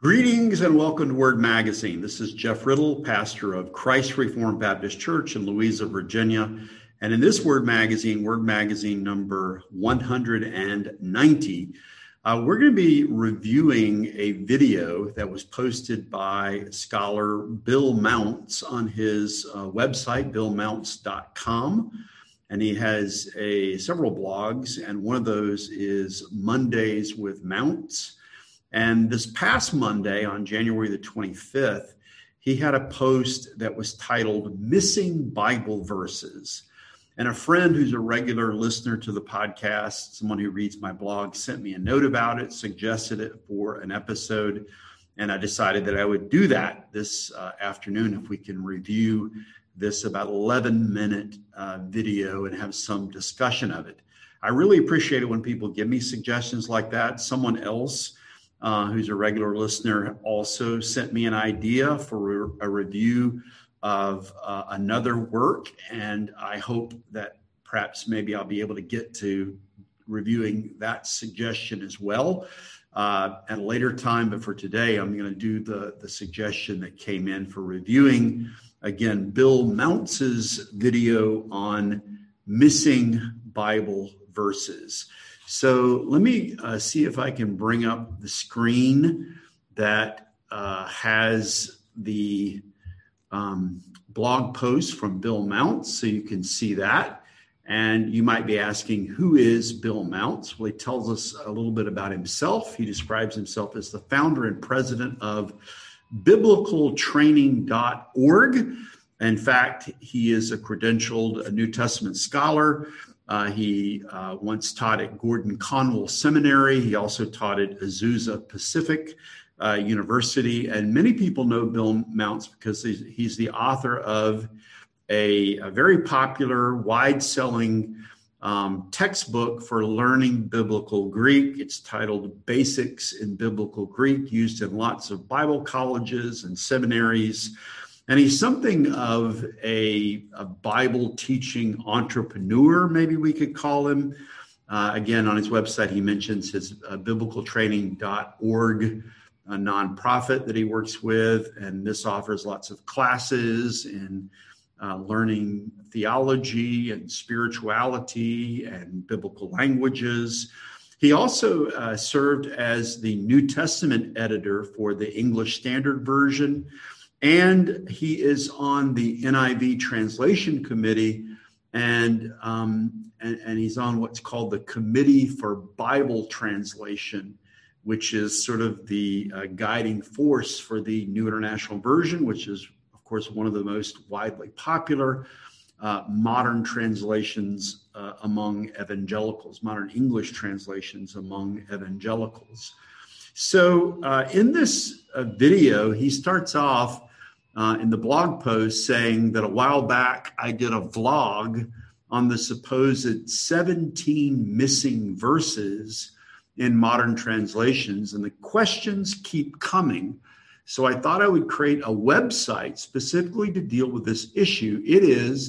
Greetings and welcome to Word Magazine. This is Jeff Riddle, pastor of Christ Reformed Baptist Church in Louisa, Virginia. And in this Word Magazine number 190, we're going to be reviewing a video that was posted by scholar Bill Mounce on his website, billmounce.com. And he has several blogs, and one of those is Mondays with Mounce. And this past Monday, on January the 25th, he had a post that was titled Missing Bible Verses. And a friend who's a regular listener to the podcast, someone who reads my blog, sent me a note about it, suggested it for an episode. And I decided that I would do that this afternoon if we can review this about 11-minute video and have some discussion of it. I really appreciate it when people give me suggestions like that. Someone else who's a regular listener also sent me an idea for a review of another work, and I hope that perhaps maybe I'll be able to get to reviewing that suggestion as well at a later time. But for today, I'm going to do the suggestion that came in for reviewing, again, Bill Mounce's video on missing Bible verses. So let me see if I can bring up the screen that has the blog post from Bill Mounce, so you can see that. And you might be asking, who is Bill Mounce? Well, he tells us a little bit about himself. He describes himself as the founder and president of biblicaltraining.org. In fact, he is a credentialed New Testament scholar. He once taught at Gordon Conwell Seminary. He also taught at Azusa Pacific University. And many people know Bill Mounce because he's the author of a very popular, wide-selling textbook for learning biblical Greek. It's titled Basics in Biblical Greek, used in lots of Bible colleges and seminaries. And he's something of a Bible teaching entrepreneur, maybe we could call him. Again, on his website, he mentions his biblicaltraining.org, a nonprofit that he works with. And this offers lots of classes in learning theology and spirituality and biblical languages. He also served as the New Testament editor for the English Standard Version. And he is on the NIV Translation Committee, and he's on what's called the Committee for Bible Translation, which is sort of the guiding force for the New International Version, which is, of course, one of the most widely popular modern translations among evangelicals, modern English translations among evangelicals. So in this video, he starts off in the blog post saying that a while back I did a vlog on the supposed 17 missing verses in modern translations, and the questions keep coming. So I thought I would create a website specifically to deal with this issue. It is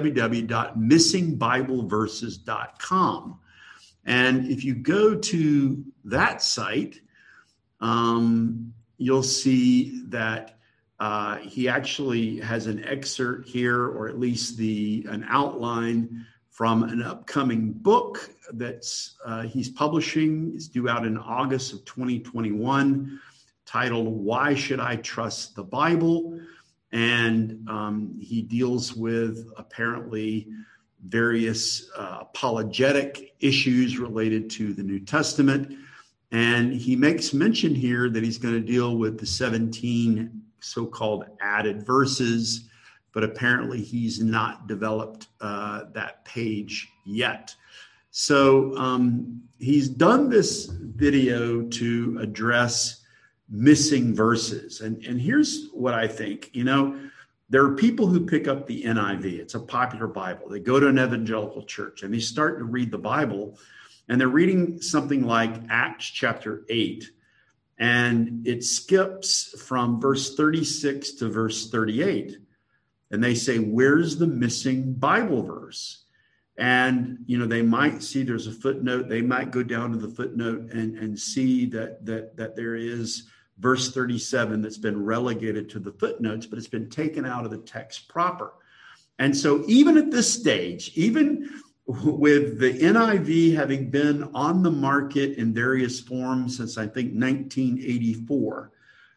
www.missingbibleverses.com. And if you go to that site, you'll see that he actually has an excerpt here, or at least an outline from an upcoming book that's he's publishing. It's due out in August of 2021, titled Why Should I Trust the Bible? And he deals with apparently various apologetic issues related to the New Testament. And he makes mention here that he's going to deal with the 17 so-called added verses, but apparently he's not developed that page yet. So he's done this video to address missing verses. And here's what I think. There are people who pick up the NIV. It's a popular Bible. They go to an evangelical church and they start to read the Bible, and they're reading something like Acts chapter 8. And it skips from verse 36 to verse 38. And they say, where's the missing Bible verse? And, they might see there's a footnote. They might go down to the footnote and see that there is verse 37 that's been relegated to the footnotes, but it's been taken out of the text proper. And so even at this stage, even with the NIV having been on the market in various forms since I think 1984,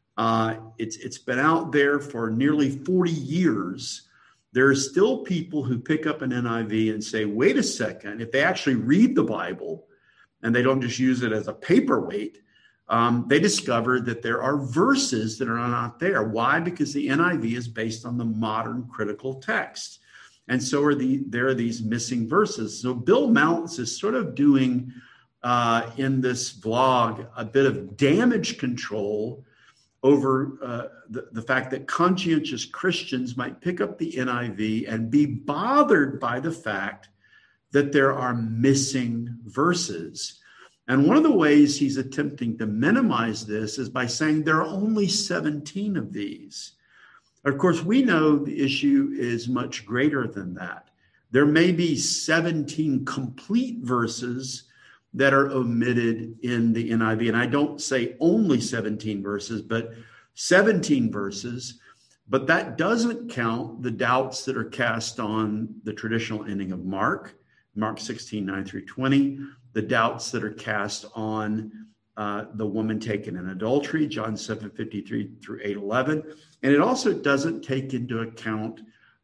it's been out there for nearly 40 years. There are still people who pick up an NIV and say, wait a second, if they actually read the Bible and they don't just use it as a paperweight, they discover that there are verses that are not there. Why? Because the NIV is based on the modern critical text. And so there are these missing verses. So Bill Mounts is sort of doing in this vlog a bit of damage control over the fact that conscientious Christians might pick up the NIV and be bothered by the fact that there are missing verses. And one of the ways he's attempting to minimize this is by saying there are only 17 of these. Of course, we know the issue is much greater than that. There may be 17 complete verses that are omitted in the NIV. And I don't say only 17 verses, but 17 verses. But that doesn't count the doubts that are cast on the traditional ending of Mark 16, 9 through 20, the doubts that are cast on the woman taken in adultery, John 7, 53 through 8, 11. And it also doesn't take into account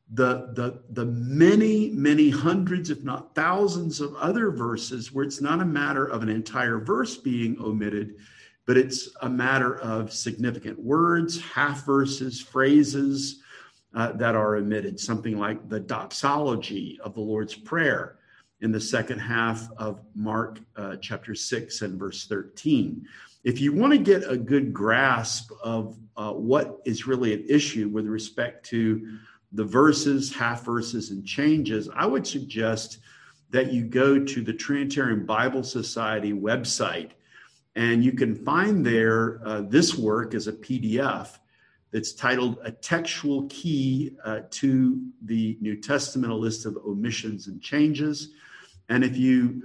the many, many hundreds, if not thousands of other verses where it's not a matter of an entire verse being omitted, but it's a matter of significant words, half verses, phrases that are omitted. Something like the doxology of the Lord's Prayer in the second half of Mark chapter 6 and verse 13. If you want to get a good grasp of what is really at issue with respect to the verses, half verses, and changes, I would suggest that you go to the Trinitarian Bible Society website, and you can find there this work as a PDF that's titled A Textual Key to the New Testament, a list of omissions and changes. And if you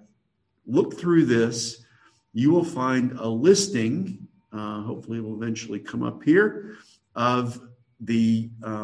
look through this, you will find a listing, hopefully it will eventually come up here, of the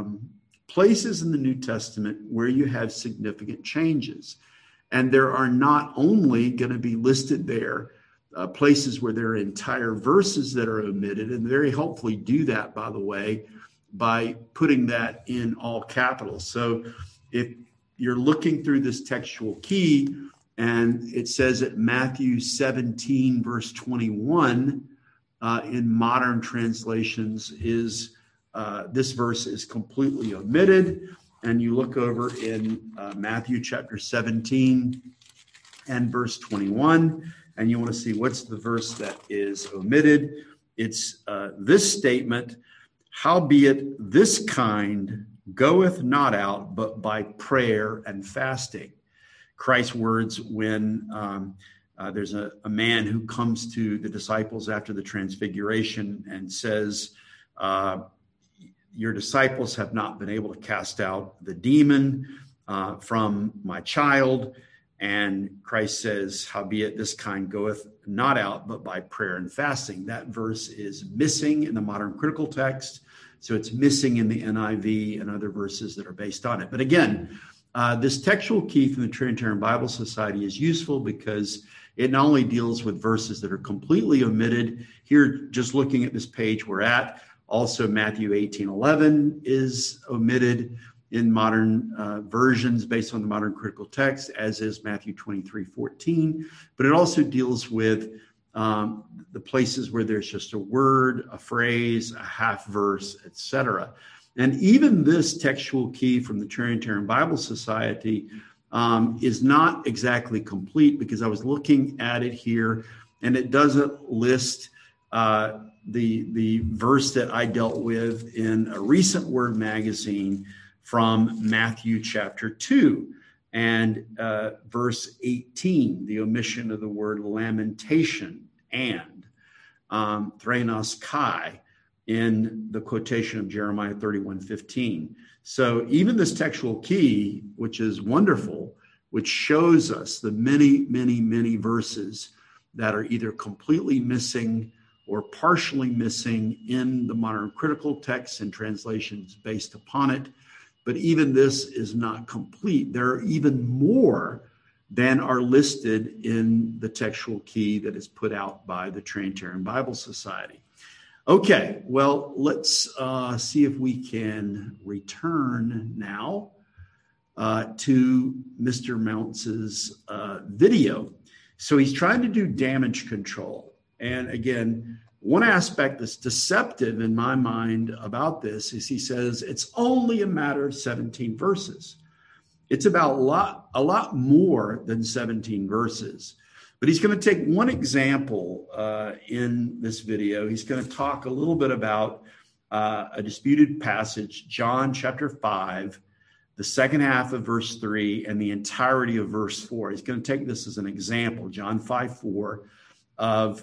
places in the New Testament where you have significant changes. And there are not only going to be listed there places where there are entire verses that are omitted, and very helpfully do that, by the way, by putting that in all capitals. So if you're looking through this textual key and it says at Matthew 17, verse 21, in modern translations is this verse is completely omitted. And you look over in Matthew chapter 17 and verse 21, and you want to see what's the verse that is omitted. It's this statement, howbeit this kind goeth not out but by prayer and fasting. Christ's words when there's a man who comes to the disciples after the transfiguration and says, your disciples have not been able to cast out the demon from my child. And Christ says, howbeit this kind goeth not out but by prayer and fasting. That verse is missing in the modern critical text. So it's missing in the NIV and other verses that are based on it. But again, this textual key from the Trinitarian Bible Society is useful because it not only deals with verses that are completely omitted. Here, just looking at this page we're at, also Matthew 18:11 is omitted in modern versions based on the modern critical text, as is Matthew 23:14. But it also deals with the places where there's just a word, a phrase, a half verse, etc. And even this textual key from the Trinitarian Bible Society is not exactly complete, because I was looking at it here and it doesn't list the verse that I dealt with in a recent Word magazine from Matthew chapter 2 and verse 18, the omission of the word lamentation and threnos kai in the quotation of Jeremiah 31:15. So even this textual key, which is wonderful, which shows us the many, many, many verses that are either completely missing or partially missing in the modern critical texts and translations based upon it. But even this is not complete. There are even more than are listed in the textual key that is put out by the Trinitarian Bible Society. Okay, well, let's see if we can return now to Mr. Mounts's video. So he's trying to do damage control. And again, one aspect that's deceptive in my mind about this is he says it's only a matter of 17 verses. It's about a lot more than 17 verses. But he's going to take one example in this video. He's going to talk a little bit about a disputed passage, John chapter 5, the second half of verse 3, and the entirety of verse 4. He's going to take this as an example, John 5:4, of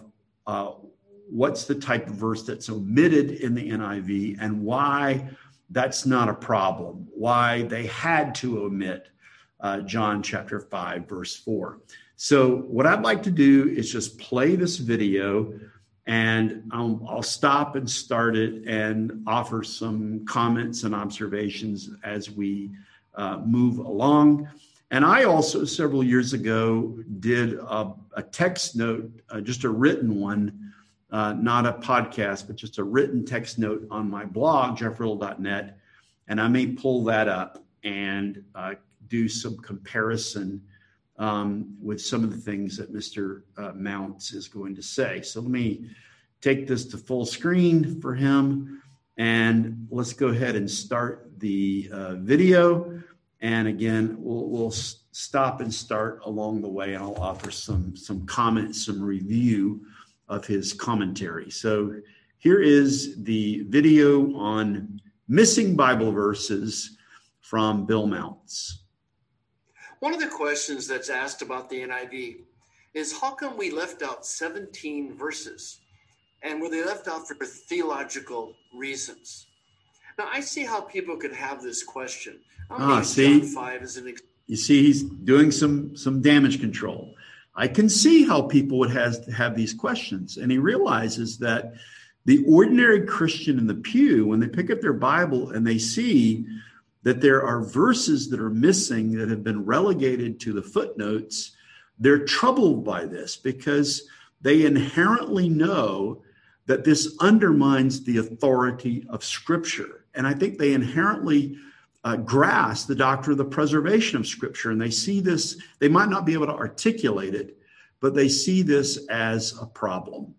what's the type of verse that's omitted in the NIV and why that's not a problem, why they had to omit John chapter 5, verse 4. So what I'd like to do is just play this video, and I'll stop and start it and offer some comments and observations as we move along. And I also, several years ago, did a text note, just a written one, not a podcast, but just a written text note on my blog, jeffriddle.net. And I may pull that up and do some comparison with some of the things that Mr. Mounts is going to say. So let me take this to full screen for him, and let's go ahead and start the video. And again, we'll stop and start along the way, and I'll offer some comments, some review of his commentary. So here is the video on missing Bible verses from Bill Mounts. One of the questions that's asked about the NIV is how come we left out 17 verses? And were they left out for theological reasons? Now, I see how people could have this question. See, John 5 as an you see, he's doing some damage control. I can see how people would have these questions. And he realizes that the ordinary Christian in the pew, when they pick up their Bible and they see that there are verses that are missing that have been relegated to the footnotes, they're troubled by this because they inherently know that this undermines the authority of Scripture. And I think they inherently grasp the doctrine of the preservation of Scripture. And they see this, they might not be able to articulate it, but they see this as a problem.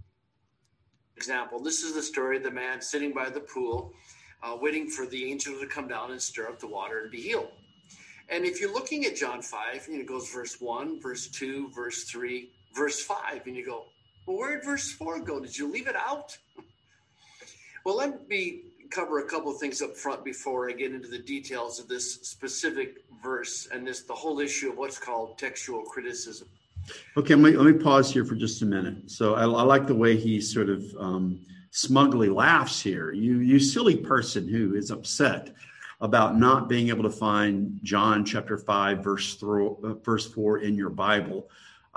Example, this is the story of the man sitting by the pool, waiting for the angel to come down and stir up the water and be healed. And if you're looking at John 5, and it goes verse 1, verse 2, verse 3, verse 5, and you go, well, where did verse 4 go? Did you leave it out? Well, let me cover a couple of things up front before I get into the details of this specific verse and the whole issue of what's called textual criticism. Okay, let me pause here for just a minute. So I like the way he sort of smugly laughs here. You silly person who is upset about not being able to find John chapter 5, verse 4 in your Bible.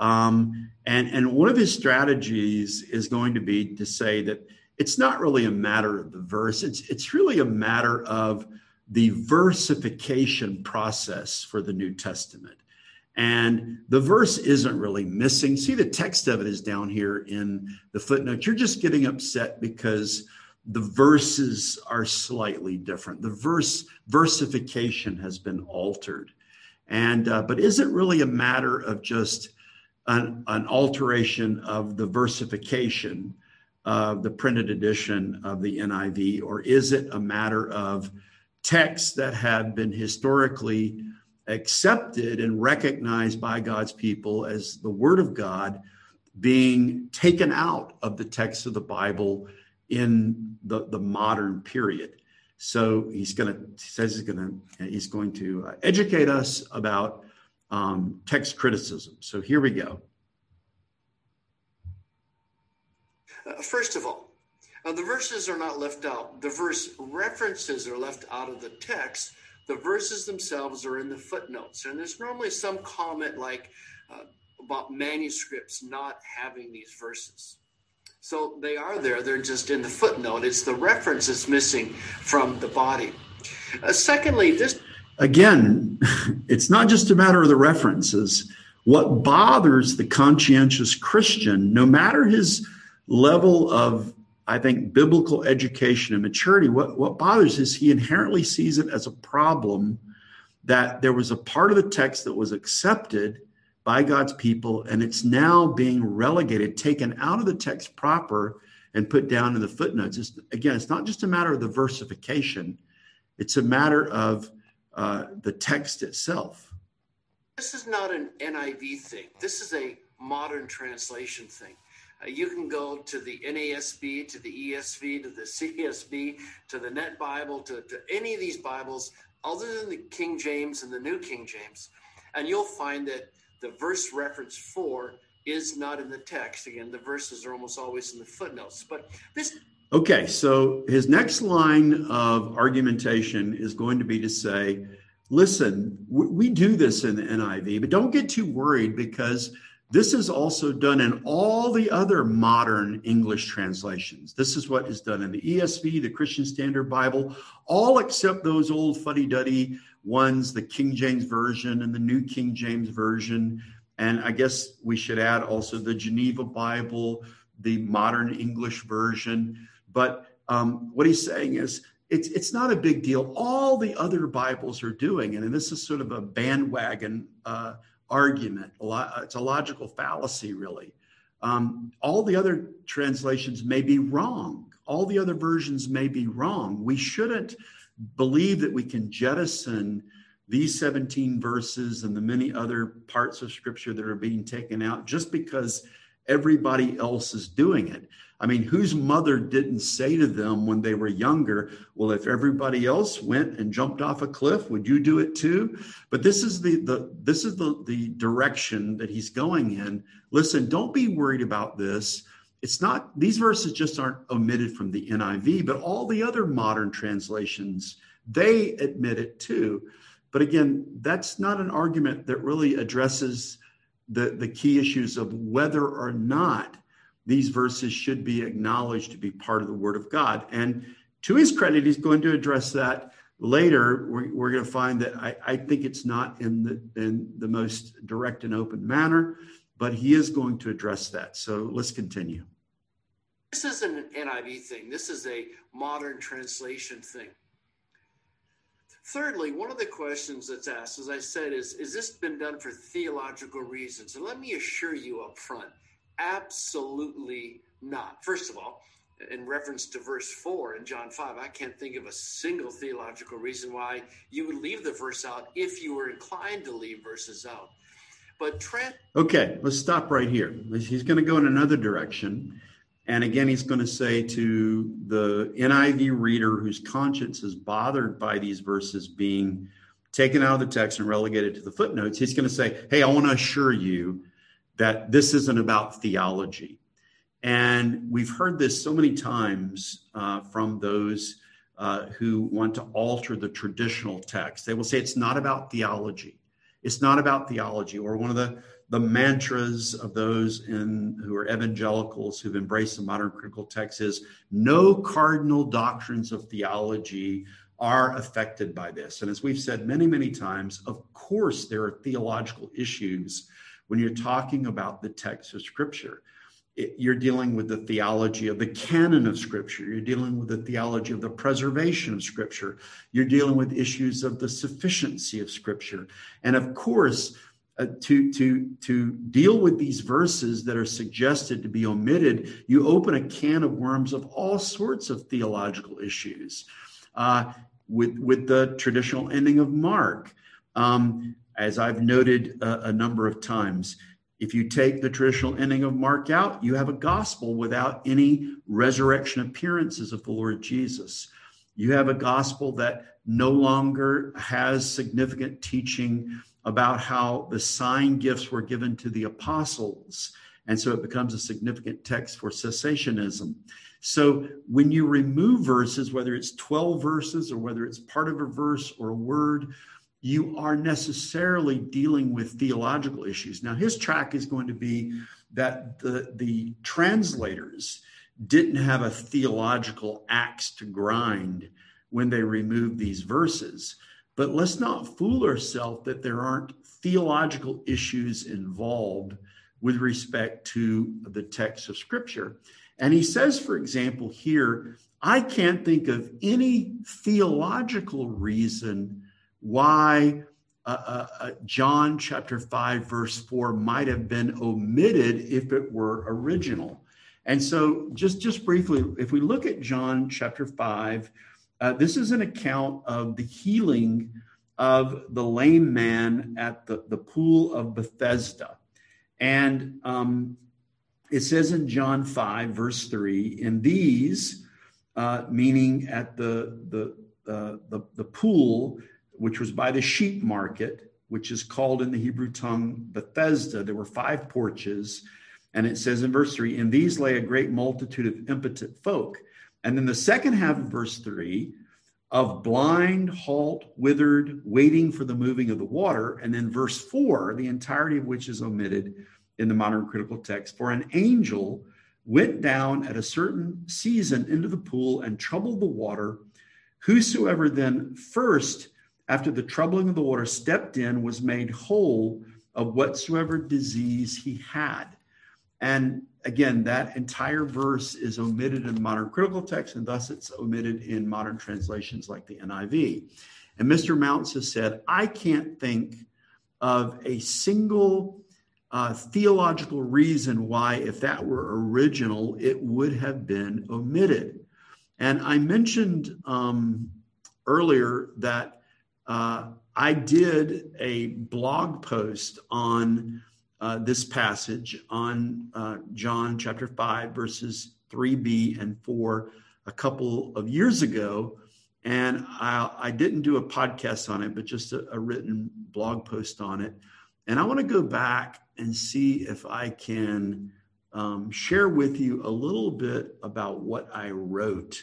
And one of his strategies is going to be to say that it's not really a matter of the verse. It's really a matter of the versification process for the New Testament. And the verse isn't really missing. See, the text of it is down here in the footnote. You're just getting upset because the verses are slightly different. The versification has been altered. And but is it really a matter of just an alteration of the versification of the printed edition of the NIV, or is it a matter of texts that have been historically accepted and recognized by God's people as the Word of God being taken out of the text of the Bible in the modern period? So he's going to educate us about text criticism. So here we go. First of all, the verses are not left out. The verse references are left out of the text. The verses themselves are in the footnotes. And there's normally some comment like about manuscripts not having these verses. So they are there. They're just in the footnote. It's the reference that's missing from the body. Secondly, this... Again, it's not just a matter of the references. What bothers the conscientious Christian, no matter his level of, I think, biblical education and maturity, what bothers is he inherently sees it as a problem that there was a part of the text that was accepted by God's people, and it's now being relegated, taken out of the text proper and put down in the footnotes. It's not just a matter of the versification. It's a matter of the text itself. This is not an NIV thing. This is a modern translation thing. You can go to the NASB, to the ESV, to the CSB, to the Net Bible, to any of these Bibles other than the King James and the New King James, and you'll find that the verse reference 4 is not in the text. Again, the verses are almost always in the footnotes. But this... Okay, so his next line of argumentation is going to be to say, listen, we do this in the NIV, but don't get too worried because this is also done in all the other modern English translations. This is what is done in the ESV, the Christian Standard Bible, all except those old fuddy-duddy ones, the King James Version and the New King James Version. And I guess we should add also the Geneva Bible, the modern English version. But what he's saying is it's not a big deal. All the other Bibles are doing it, and this is sort of a bandwagon argument. It's a logical fallacy, really. All the other translations may be wrong. All the other versions may be wrong. We shouldn't believe that we can jettison these 17 verses and the many other parts of Scripture that are being taken out just because everybody else is doing it. I mean, whose mother didn't say to them when they were younger, well, if everybody else went and jumped off a cliff, would you do it too? But this is the direction that he's going in. Listen, don't be worried about this. It's not, these verses just aren't omitted from the NIV, but all the other modern translations, they admit it too. But again, that's not an argument that really addresses the key issues of whether or not these verses should be acknowledged to be part of the Word of God. And to his credit, he's going to address that later. We're going to find that I think it's not in the most direct and open manner, but he is going to address that. So let's continue. This isn't an NIV thing. This is a modern translation thing. Thirdly, one of the questions that's asked, as I said, is this been done for theological reasons? And let me assure you up front, absolutely not. First of all, in reference to verse 4 in John 5, I can't think of a single theological reason why you would leave the verse out if you were inclined to leave verses out. But okay, let's stop right here. He's going to go in another direction. And again, he's going to say to the NIV reader whose conscience is bothered by these verses being taken out of the text and relegated to the footnotes, he's going to say, hey, I want to assure you that this isn't about theology. And we've heard this so many times from those who want to alter the traditional text. They will say it's not about theology. It's not about theology. Or one of the mantras of those who are evangelicals who've embraced the modern critical text is no cardinal doctrines of theology are affected by this. And as we've said many, many times, of course, there are theological issues when you're talking about the text of Scripture. You're dealing with the theology of the canon of Scripture. You're dealing with the theology of the preservation of Scripture. You're dealing with issues of the sufficiency of Scripture. And of course, to deal with these verses that are suggested to be omitted, you open a can of worms of all sorts of theological issues. With the traditional ending of Mark, as I've noted a number of times, if you take the traditional ending of Mark out, you have a gospel without any resurrection appearances of the Lord Jesus. You have a gospel that no longer has significant teaching about how the sign gifts were given to the apostles. And so it becomes a significant text for cessationism. So when you remove verses, whether it's 12 verses or whether it's part of a verse or a word, you are necessarily dealing with theological issues. Now, his track is going to be that the translators didn't have a theological axe to grind when they removed these verses. But let's not fool ourselves that there aren't theological issues involved with respect to the text of Scripture. And he says, for example, here, I can't think of any theological reason why John chapter 5, verse 4 might have been omitted if it were original. And so just briefly, if we look at John chapter 5, this is an account of the healing of the lame man at the pool of Bethesda. And it says in John 5, verse 3, in these, meaning at the pool, which was by the sheep market, which is called in the Hebrew tongue Bethesda, there were 5 porches. And it says in verse 3, in these lay a great multitude of impotent folk. And then the second half of verse 3, of blind, halt, withered, waiting for the moving of the water. And then verse 4, the entirety of which is omitted in the modern critical text. For an angel went down at a certain season into the pool and troubled the water. Whosoever then first, after the troubling of the water, stepped in, was made whole of whatsoever disease he had. And again, that entire verse is omitted in the modern critical text, and thus it's omitted in modern translations like the NIV. And Mr. Mounts has said, I can't think of a single theological reason why, if that were original, it would have been omitted. And I mentioned earlier that I did a blog post on this passage on John chapter 5, verses 3b and 4 a couple of years ago. And I didn't do a podcast on it, but just a written blog post on it. And I want to go back and see if I can share with you a little bit about what I wrote.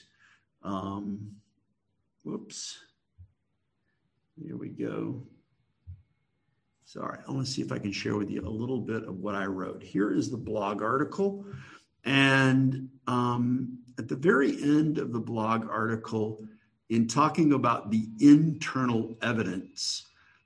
Whoops. Here we go. Sorry, I want to see if I can share with you a little bit of what I wrote. Here is the blog article. And at the very end of the blog article, in talking about the internal evidence,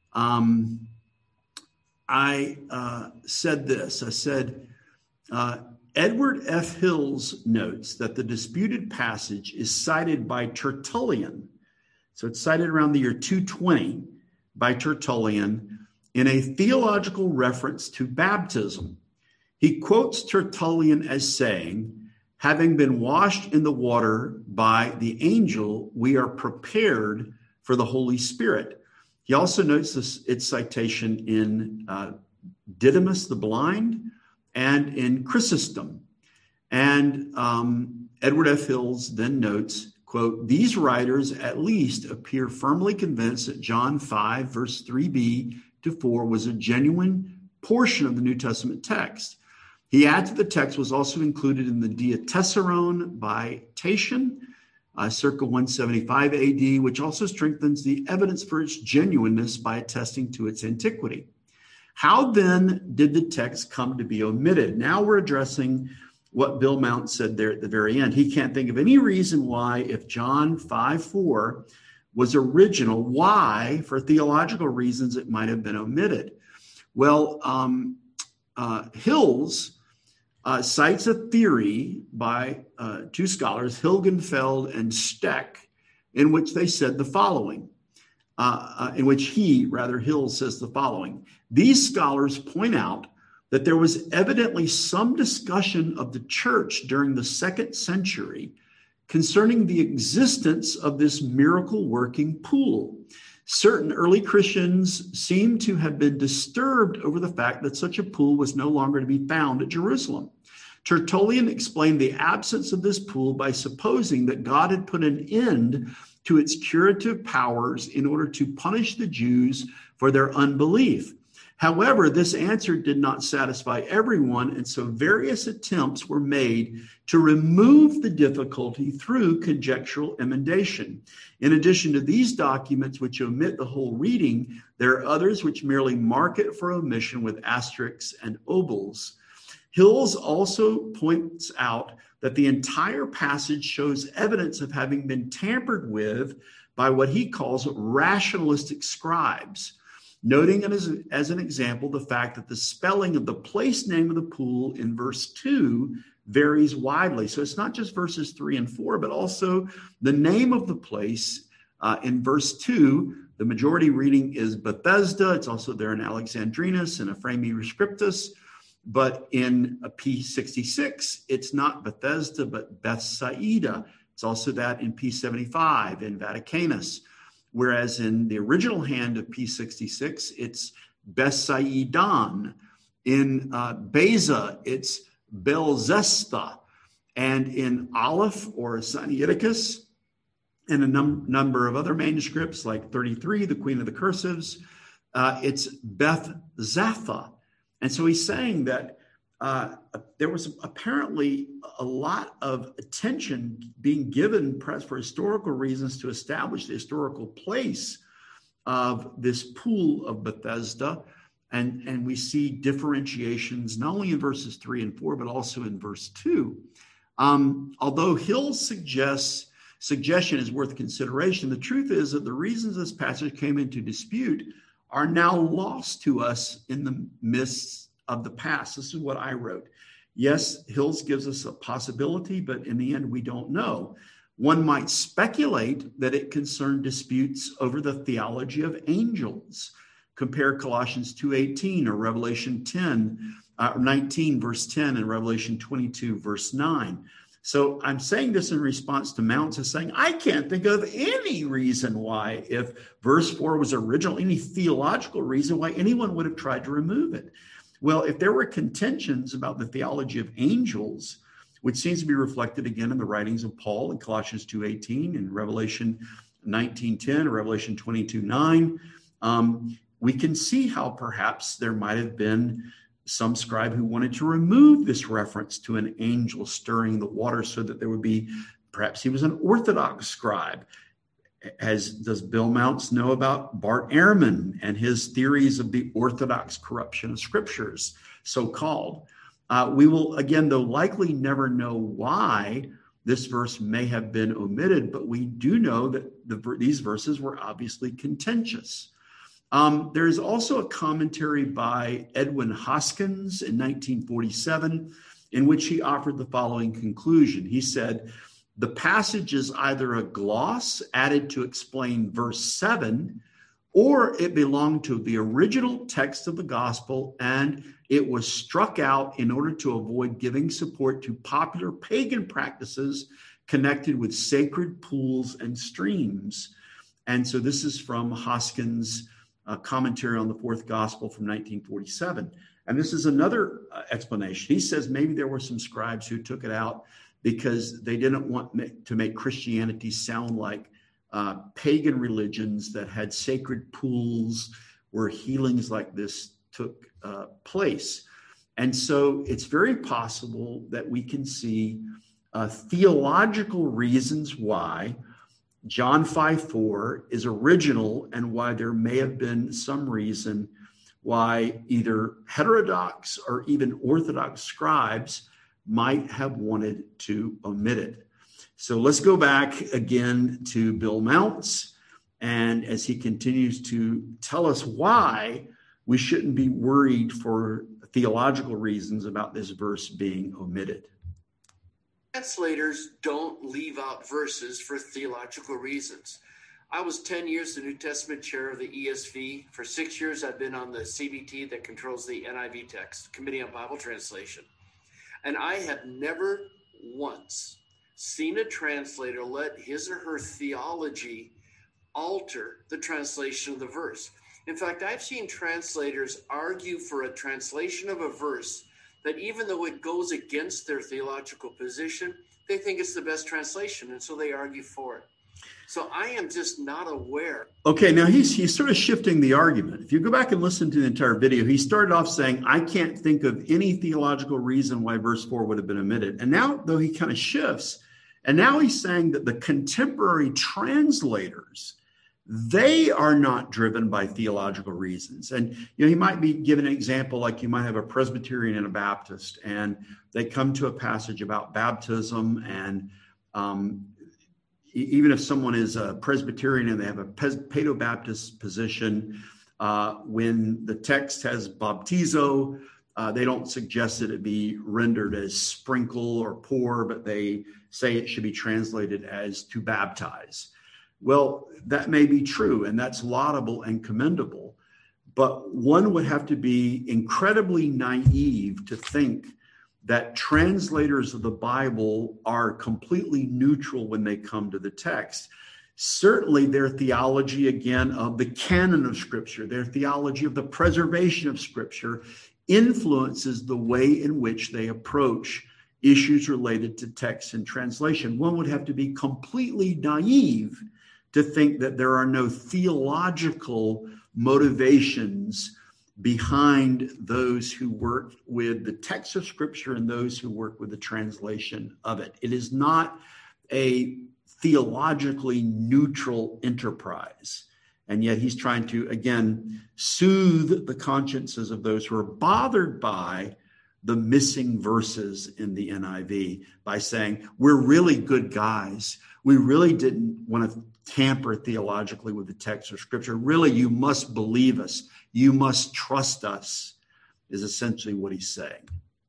I said this. I said, Edward F. Hills notes that the disputed passage is cited by Tertullian. So it's cited around the year 220 by Tertullian in a theological reference to baptism. He quotes Tertullian as saying, having been washed in the water by the angel, we are prepared for the Holy Spirit. He also notes its citation in Didymus the Blind and in Chrysostom. And Edward F. Hills then notes, quote, these writers at least appear firmly convinced that John 5, verse 3b to 4 was a genuine portion of the New Testament text. He adds that the text was also included in the Diatessaron by Tatian, circa 175 AD, which also strengthens the evidence for its genuineness by attesting to its antiquity. How then did the text come to be omitted? Now we're addressing what Bill Mount said there at the very end. He can't think of any reason why, if John 5:4 was original, why, for theological reasons, it might have been omitted. Well, Hills cites a theory by 2 scholars, Hilgenfeld and Steck, in which they said the following, Hills says the following. These scholars point out that there was evidently some discussion of the church during the 2nd century concerning the existence of this miracle-working pool. Certain early Christians seem to have been disturbed over the fact that such a pool was no longer to be found at Jerusalem. Tertullian explained the absence of this pool by supposing that God had put an end to its curative powers in order to punish the Jews for their unbelief. However, this answer did not satisfy everyone, and so various attempts were made to remove the difficulty through conjectural emendation. In addition to these documents, which omit the whole reading, there are others which merely mark it for omission with asterisks and obols. Hills also points out that the entire passage shows evidence of having been tampered with by what he calls rationalistic scribes, noting as an example the fact that the spelling of the place name of the pool in verse 2 varies widely. So it's not just verses 3 and 4, but also the name of the place in verse 2. The majority reading is Bethesda. It's also there in Alexandrinus and Ephraemi Rescriptus. But in P66, it's not Bethesda, but Bethsaida. It's also that in P75 in Vaticanus. Whereas in the original hand of P66, it's Bethsaidan. In Beza, it's Belzesta. And in Aleph or Sinaiticus, and a number of other manuscripts like 33, the Queen of the Cursives, it's Beth Zapha. And so he's saying that there was apparently a lot of attention being given, perhaps for historical reasons, to establish the historical place of this pool of Bethesda. And we see differentiations not only in verses 3 and 4, but also in verse 2. Although Hill's suggestion is worth consideration, the truth is that the reasons this passage came into dispute are now lost to us in the midst of the past. This is what I wrote. Yes, Hills gives us a possibility, but in the end, we don't know. One might speculate that it concerned disputes over the theology of angels. Compare Colossians 2:18 or Revelation 19, verse 10, and Revelation 22, verse 9. So I'm saying this in response to Mounts is saying, I can't think of any reason why, if verse 4 was original, any theological reason why anyone would have tried to remove it. Well, if there were contentions about the theology of angels, which seems to be reflected again in the writings of Paul in Colossians 2:18 and Revelation 19:10 or Revelation 22:9, we can see how perhaps there might have been some scribe who wanted to remove this reference to an angel stirring the water so that there would be, perhaps he was an Orthodox scribe. Does Bill Mounts know about Bart Ehrman and his theories of the Orthodox corruption of scriptures, so-called? We will, again, though, likely never know why this verse may have been omitted, but we do know that these verses were obviously contentious. There is also a commentary by Edwin Hoskins in 1947 in which he offered the following conclusion. He said, the passage is either a gloss added to explain verse 7, or it belonged to the original text of the gospel and it was struck out in order to avoid giving support to popular pagan practices connected with sacred pools and streams. And so this is from Hoskins' commentary on the fourth gospel from 1947. And this is another explanation. He says maybe there were some scribes who took it out because they didn't want to make Christianity sound like pagan religions that had sacred pools where healings like this took place. And so it's very possible that we can see theological reasons why John 5:4 is original and why there may have been some reason why either heterodox or even Orthodox scribes might have wanted to omit it. So let's go back again to Bill Mounts, and as he continues to tell us why we shouldn't be worried for theological reasons about this verse being omitted. Translators don't leave out verses for theological reasons. I was 10 years the New Testament chair of the ESV. For 6 years, I've been on the CBT that controls the NIV text, Committee on Bible Translation. And I have never once seen a translator let his or her theology alter the translation of the verse. In fact, I've seen translators argue for a translation of a verse that even though it goes against their theological position, they think it's the best translation, and so they argue for it. So I am just not aware. Okay, now he's sort of shifting the argument. If you go back and listen to the entire video, he started off saying, I can't think of any theological reason why verse 4 would have been omitted. And now, though, he kind of shifts, and now he's saying that the contemporary translators, they are not driven by theological reasons. And, he might be given an example, like you might have a Presbyterian and a Baptist, and they come to a passage about baptism. And even if someone is a Presbyterian and they have a Paedo-Baptist position, when the text has baptizo, they don't suggest that it be rendered as sprinkle or pour, but they say it should be translated as to baptize. Well, that may be true, and that's laudable and commendable, but one would have to be incredibly naive to think that translators of the Bible are completely neutral when they come to the text. Certainly their theology, again, of the canon of Scripture, their theology of the preservation of Scripture influences the way in which they approach issues related to text and translation. One would have to be completely naive to think that there are no theological motivations behind those who work with the text of Scripture and those who work with the translation of it. It is not a theologically neutral enterprise. And yet he's trying to, again, soothe the consciences of those who are bothered by the missing verses in the NIV by saying, we're really good guys. We really didn't want to tamper theologically with the text of Scripture. Really, you must believe us. You must trust us, is essentially what he's saying.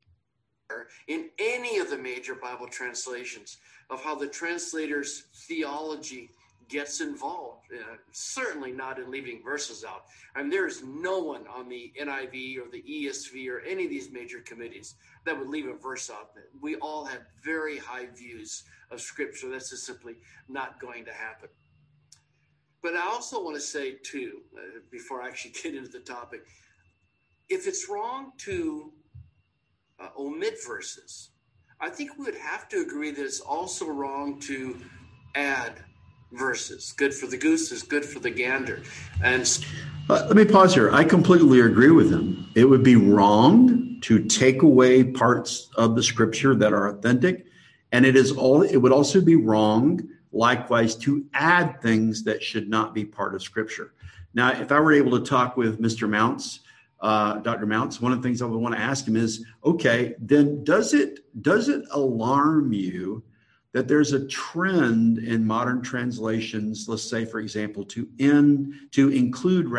In any of the major Bible translations, of how the translator's theology gets involved, certainly not in leaving verses out. I mean, there is no one on the NIV or the ESV or any of these major committees that would leave a verse out. We all have very high views of Scripture. That's just simply not going to happen. But I also want to say, too, before I actually get into the topic, if it's wrong to omit verses, I think we would have to agree that it's also wrong to add verses. Good for the goose is good for the gander. And let me pause here. I completely agree with him. It would be wrong to take away parts of the Scripture that are authentic, and it would also be wrong, likewise, to add things that should not be part of Scripture. Now, if I were able to talk with Mr. Mounts, Dr. Mounts, one of the things I would want to ask him is, okay, then does it alarm you that there's a trend in modern translations, let's say, for example, to include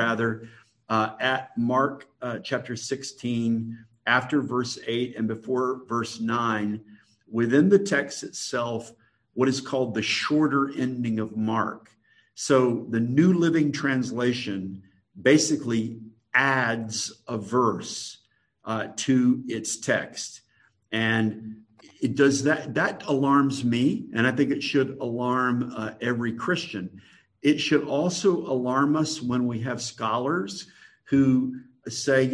at Mark chapter 16, after verse 8 and before verse 9, within the text itself, what is called the shorter ending of Mark. So the New Living Translation basically adds a verse to its text. And it does that alarms me, and I think it should alarm every Christian. It should also alarm us when we have scholars who say,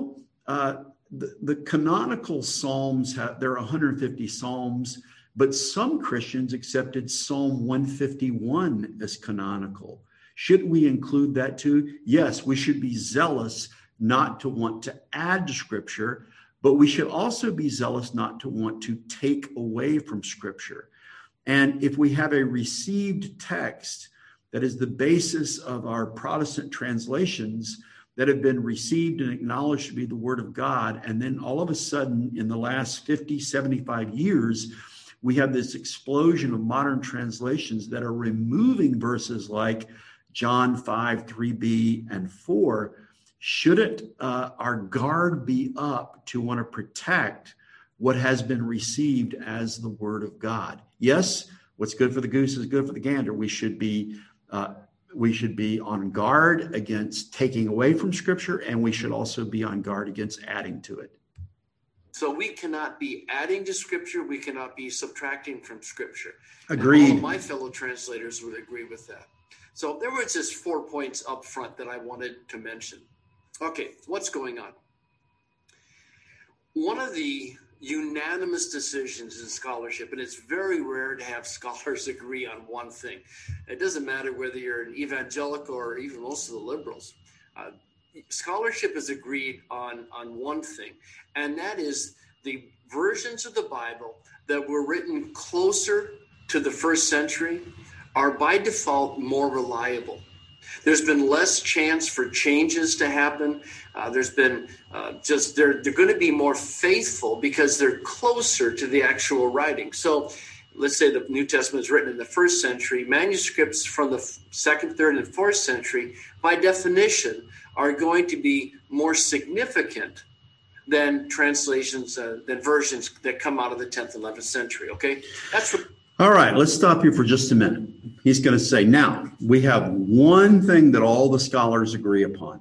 the canonical Psalms, there are 150 Psalms, but some Christians accepted Psalm 151 as canonical. Should we include that too? Yes, we should be zealous not to want to add to Scripture, but we should also be zealous not to want to take away from Scripture. And if we have a received text that is the basis of our Protestant translations that have been received and acknowledged to be the Word of God, and then all of a sudden in the last 50, 75 years, we have this explosion of modern translations that are removing verses like John 5, 3b, and 4. Shouldn't our guard be up to want to protect what has been received as the Word of God? Yes, what's good for the goose is good for the gander. We should be on guard against taking away from Scripture, and we should also be on guard against adding to it. So we cannot be adding to Scripture. We cannot be subtracting from Scripture. Agreed. And all of my fellow translators would agree with that. So there were just 4 points up front that I wanted to mention. Okay, what's going on? One of the unanimous decisions in scholarship, and it's very rare to have scholars agree on one thing. It doesn't matter whether you're an evangelical or even most of the liberals. Scholarship has agreed on one thing, and that is the versions of the Bible that were written closer to the first century are by default more reliable. There's been less chance for changes to happen. There's been they're going to be more faithful because they're closer to the actual writing. So let's say the New Testament is written in the 1st century. Manuscripts from the 2nd, 3rd, and 4th century, by definition, are going to be more significant than translations, than versions that come out of the 10th, 11th century. Okay, that's what. All right, let's stop you for just a minute. He's going to say, now, we have one thing that all the scholars agree upon.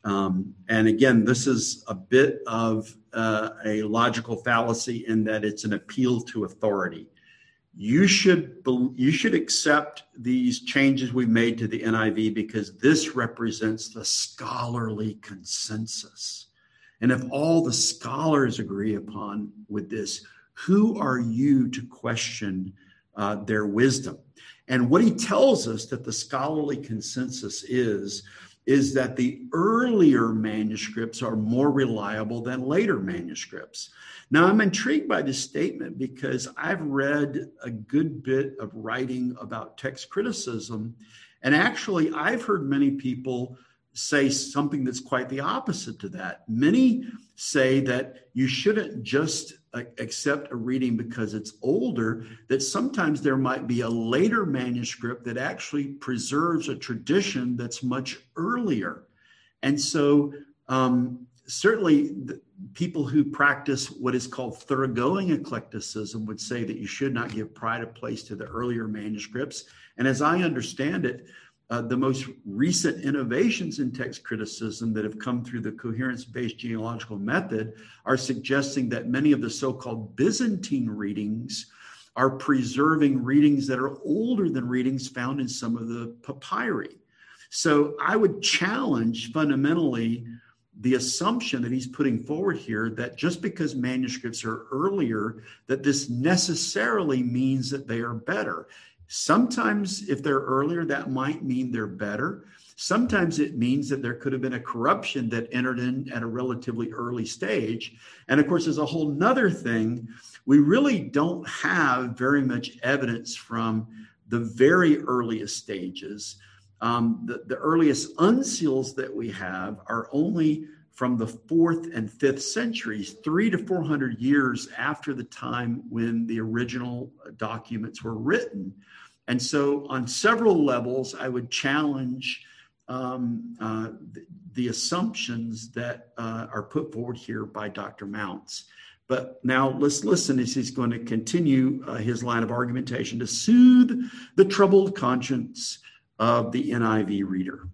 And again, this is a bit of a logical fallacy in that it's an appeal to authority. You should accept these changes we've made to the NIV because this represents the scholarly consensus. And if all the scholars agree upon with this, who are you to question their wisdom? And what he tells us that the scholarly consensus is that the earlier manuscripts are more reliable than later manuscripts. Now, I'm intrigued by this statement because I've read a good bit of writing about text criticism. And actually, I've heard many people say something that's quite the opposite to that. Many say that you shouldn't just accept a reading because it's older, that sometimes there might be a later manuscript that actually preserves a tradition that's much earlier. And so certainly the people who practice what is called thoroughgoing eclecticism would say that you should not give pride of place to the earlier manuscripts. And as I understand it, the most recent innovations in text criticism that have come through the coherence-based genealogical method are suggesting that many of the so-called Byzantine readings are preserving readings that are older than readings found in some of the papyri. So I would challenge fundamentally the assumption that he's putting forward here that just because manuscripts are earlier, that this necessarily means that they are better. Sometimes if they're earlier, that might mean they're better. Sometimes it means that there could have been a corruption that entered in at a relatively early stage. And of course, there's a whole nother thing. We really don't have very much evidence from the very earliest stages. The earliest unseals that we have are only from the 4th and 5th centuries, 300 to 400 years after the time when the original documents were written. And so on several levels, I would challenge the assumptions that are put forward here by Dr. Mounts. But now let's listen as he's going to continue his line of argumentation to soothe the troubled conscience of the NIV reader.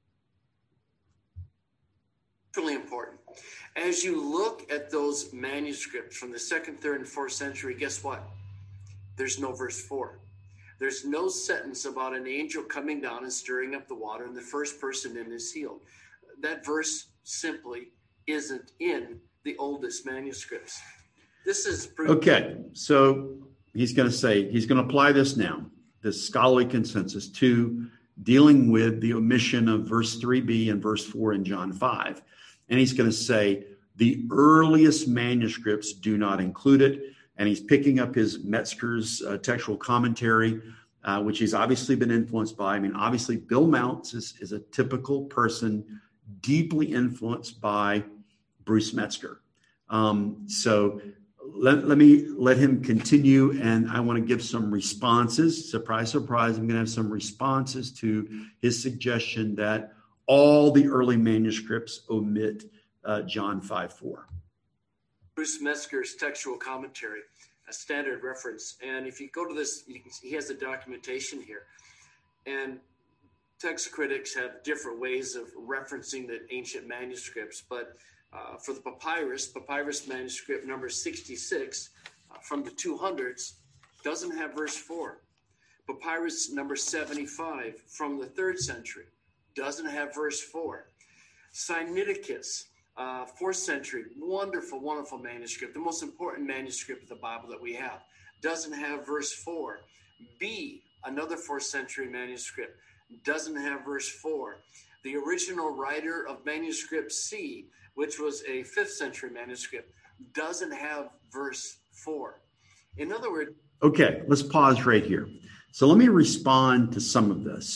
Really important. As you look at those manuscripts from the 2nd, 3rd, and 4th century, guess what? There's no verse 4. There's no sentence about an angel coming down and stirring up the water and the first person in is healed. That verse simply isn't in the oldest manuscripts. This is okay. So he's going to say, he's going to apply this now, this scholarly consensus, to dealing with the omission of verse 3b and verse 4 in John 5. And he's going to say the earliest manuscripts do not include it. And he's picking up his Metzger's textual commentary, which he's obviously been influenced by. I mean, obviously, Bill Mounts is a typical person deeply influenced by Bruce Metzger. So let me let him continue, and I want to give some responses. Surprise, surprise, I'm going to have some responses to his suggestion that all the early manuscripts omit John 5:4. Bruce Metzger's textual commentary, a standard reference. And if you go to this, you can see he has the documentation here. And text critics have different ways of referencing the ancient manuscripts. But for the papyrus manuscript number 66 from the 200s doesn't have verse 4. Papyrus number 75 from the 3rd century doesn't have verse 4. Sinaiticus, 4th century, wonderful, wonderful manuscript, the most important manuscript of the Bible that we have, doesn't have verse 4. B, another 4th century manuscript, doesn't have verse 4. The original writer of manuscript C, which was a 5th century manuscript, doesn't have verse 4. In other words... Okay, let's pause right here. So let me respond to some of this.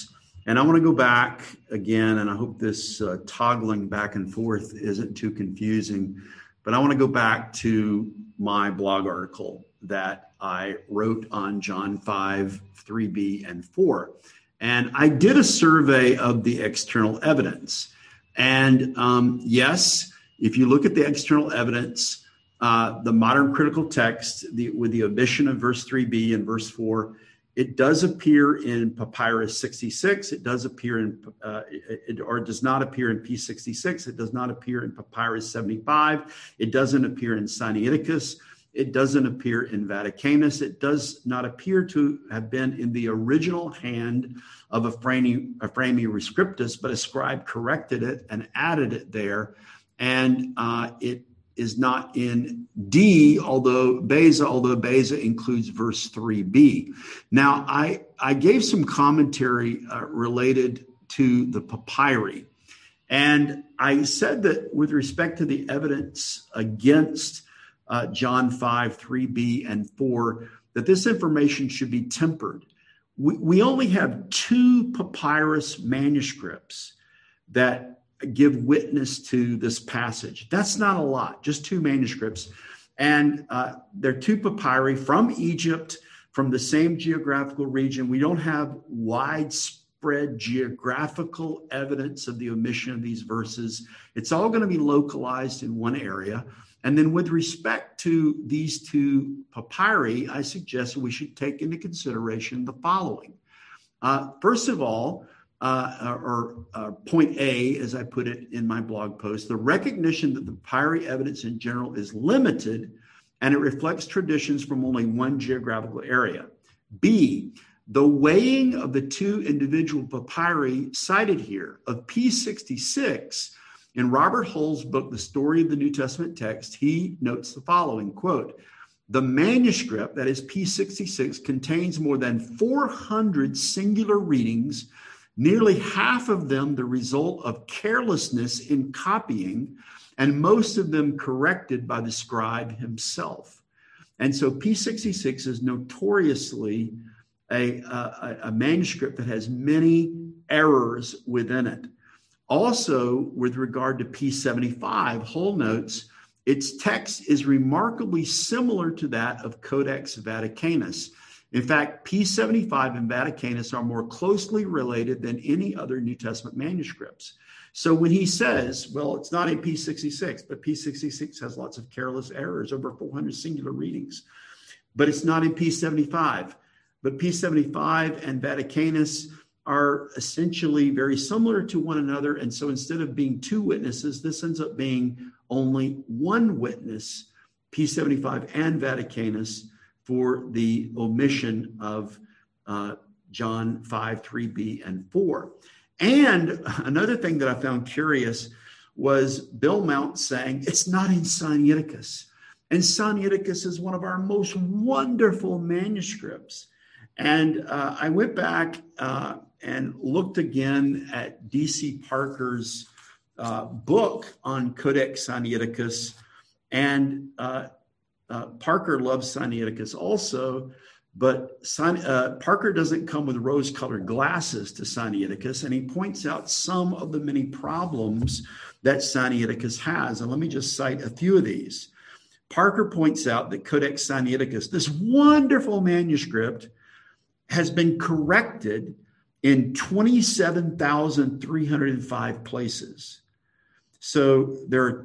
And I want to go back again, and I hope this toggling back and forth isn't too confusing, but I want to go back to my blog article that I wrote on John 5, 3b, and 4. And I did a survey of the external evidence. And yes, if you look at the external evidence, the modern critical text, with the omission of verse 3b and verse 4, it does appear in Papyrus 66. It does appear in, it does not appear in P66. It does not appear in Papyrus 75. It doesn't appear in Sinaiticus. It doesn't appear in Vaticanus. It does not appear to have been in the original hand of Ephraemi Rescriptus, but a scribe corrected it and added it there. And it is not in D, although Beza includes verse 3b. Now, I gave some commentary related to the papyri. And I said that with respect to the evidence against John 5, 3b, and 4, that this information should be tempered. We only have 2 papyrus manuscripts that give witness to this passage. That's not a lot, just 2 manuscripts. And they're 2 papyri from Egypt, from the same geographical region. We don't have widespread geographical evidence of the omission of these verses. It's all going to be localized in one area. And then with respect to these 2 papyri, I suggest we should take into consideration the following. First of all, point A, as I put it in my blog post, the recognition that the papyri evidence in general is limited and it reflects traditions from only one geographical area. B, the weighing of the 2 individual papyri cited here of P66 in Robert Hull's book, The Story of the New Testament Text, he notes the following, quote, the manuscript, that is P66, contains more than 400 singular readings, nearly half of them the result of carelessness in copying, and most of them corrected by the scribe himself. And so P66 is notoriously a manuscript that has many errors within it. Also, with regard to P75, Hull notes, its text is remarkably similar to that of Codex Vaticanus. In fact, P75 and Vaticanus are more closely related than any other New Testament manuscripts. So when he says, well, it's not in P66, but P66 has lots of careless errors, over 400 singular readings, but it's not in P75. But P75 and Vaticanus are essentially very similar to one another. And so instead of being 2 witnesses, this ends up being only 1 witness, P75 and Vaticanus, for the omission of John 5, 3b, and 4. And another thing that I found curious was Bill Mount saying it's not in Sinaiticus. And Sinaiticus is one of our most wonderful manuscripts. And I went back and looked again at D.C. Parker's book on Codex Sinaiticus. And Parker loves Sinaiticus also, but Parker doesn't come with rose-colored glasses to Sinaiticus, and he points out some of the many problems that Sinaiticus has. And let me just cite a few of these. Parker points out that Codex Sinaiticus, this wonderful manuscript, has been corrected in 27,305 places. So there are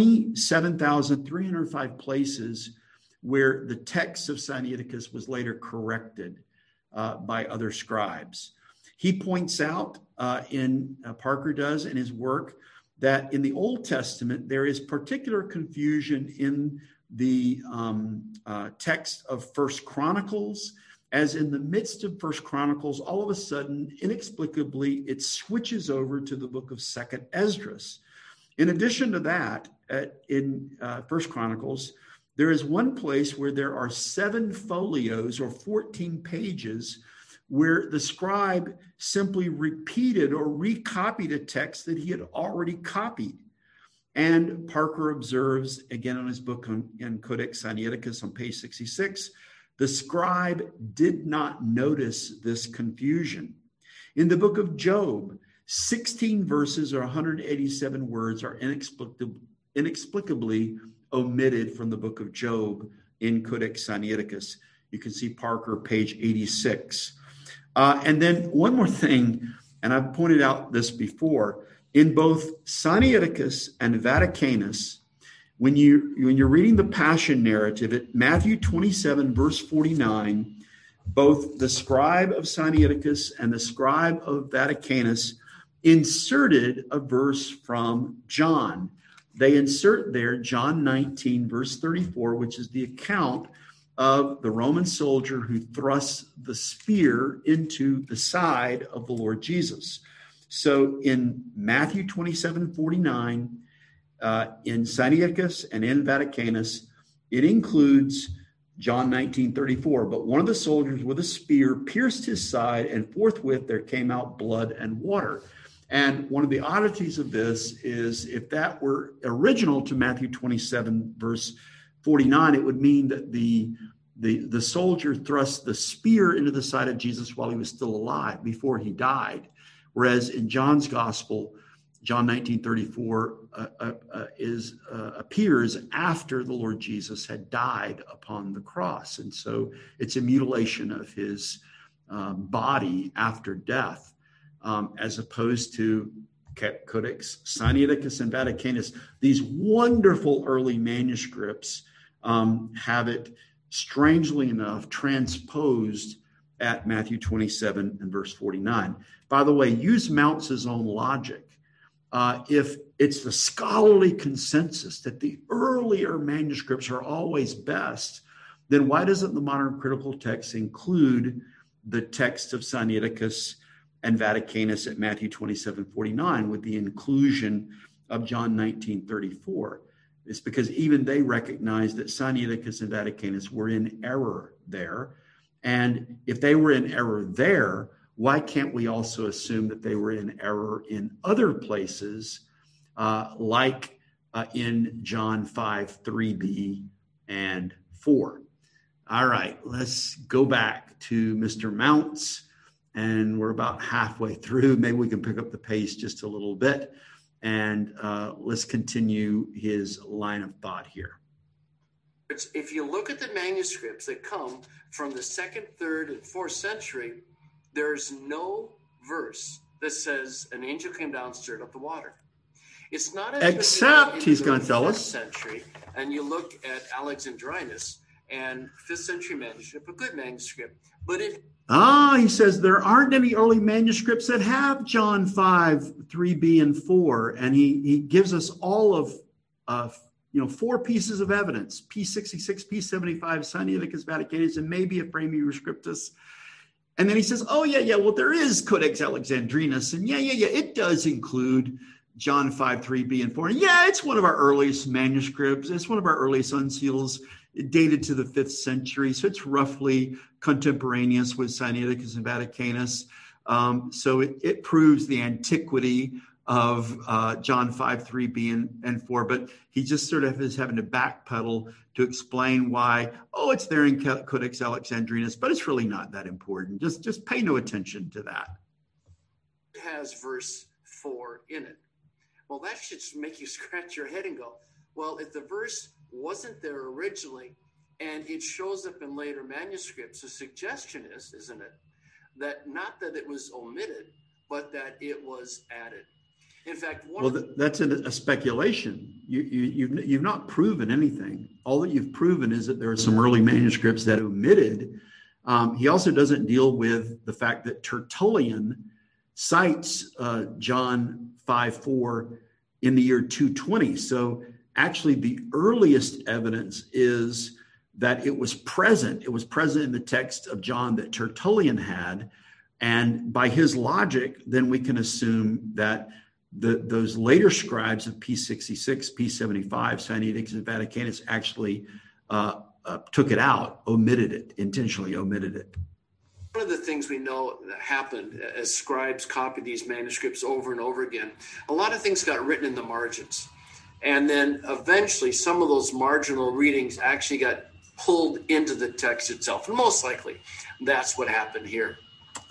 27,305 places where the text of Sinaiticus was later corrected by other scribes. He points out Parker does in his work, that in the Old Testament, there is particular confusion in the text of First Chronicles, as in the midst of First Chronicles, all of a sudden, inexplicably, it switches over to the book of Second Esdras. In addition to that, in First Chronicles, there is one place where there are 7 folios or 14 pages where the scribe simply repeated or recopied a text that he had already copied. And Parker observes, again in his book in Codex Sinaiticus on page 66, the scribe did not notice this confusion. In the book of Job, 16 verses or 187 words are inexplicably omitted from the book of Job in Codex Sinaiticus. You can see Parker, page 86. And then one more thing, and I've pointed out this before, in both Sinaiticus and Vaticanus, when you're reading the Passion narrative at Matthew 27, verse 49, both the scribe of Sinaiticus and the scribe of Vaticanus inserted a verse from John. They insert there John 19, verse 34, which is the account of the Roman soldier who thrusts the spear into the side of the Lord Jesus. So in Matthew 27, 49, in Sinaiticus and in Vaticanus, it includes John 19, 34. But one of the soldiers with a spear pierced his side, and forthwith there came out blood and water. And one of the oddities of this is if that were original to Matthew 27, verse 49, it would mean that the soldier thrust the spear into the side of Jesus while he was still alive, before he died. Whereas in John's gospel, John 19:34 appears after the Lord Jesus had died upon the cross. And so it's a mutilation of his body after death, as opposed to Codex Sinaiticus and Vaticanus. These wonderful early manuscripts have it, strangely enough, transposed at Matthew 27 and verse 49. By the way, use Mounce's own logic. If it's the scholarly consensus that the earlier manuscripts are always best, then why doesn't the modern critical text include the text of Sinaiticus and Vaticanus at Matthew 27:49 with the inclusion of John 19:34? It's because even they recognize that Sinaiticus and Vaticanus were in error there. And if they were in error there, why can't we also assume that they were in error in other places, like in John 5, 3b and 4? All right, let's go back to Mr. Mounce, and we're about halfway through. Maybe we can pick up the pace just a little bit, and let's continue his line of thought here. If you look at the manuscripts that come from the 2nd, 3rd, and 4th century, there's no verse that says an angel came down and stirred up the water. It's not as except he's going to tell us. Century, and you look at Alexandrinus and 5th century manuscript, a good manuscript, but it. He says there aren't any early manuscripts that have John 5, 3b and 4, and he gives us all of 4 pieces of evidence: P66, P75, Sinaiticus, Vaticanus, and maybe a Framii Scriptus. And then he says, well, there is Codex Alexandrinus, and it does include John 5, 3b and 4. And it's one of our earliest manuscripts. It's one of our earliest unseals, dated to the 5th century. So it's roughly contemporaneous with Sinaiticus and Vaticanus. So it proves the antiquity of John 5, 3b and 4, but he just sort of is having to backpedal to explain why, it's there in Codex Alexandrinus, but it's really not that important. Just pay no attention to that. It has verse 4 in it. Well, that should make you scratch your head and go, well, if the verse wasn't there originally and it shows up in later manuscripts, the suggestion is, isn't it, that not that it was omitted, but that it was added. In fact, that's a speculation. You've not proven anything. All that you've proven is that there are some early manuscripts that omitted. He also doesn't deal with the fact that Tertullian cites John 5:4 in the year 220. So actually, the earliest evidence is that it was present. It was present in the text of John that Tertullian had, and by his logic, then we can assume that those later scribes of P66, P75, Sinaiticus, and Vaticanus actually took it out, intentionally omitted it. One of the things we know that happened as scribes copied these manuscripts over and over again, a lot of things got written in the margins. And then eventually some of those marginal readings actually got pulled into the text itself. And most likely that's what happened here.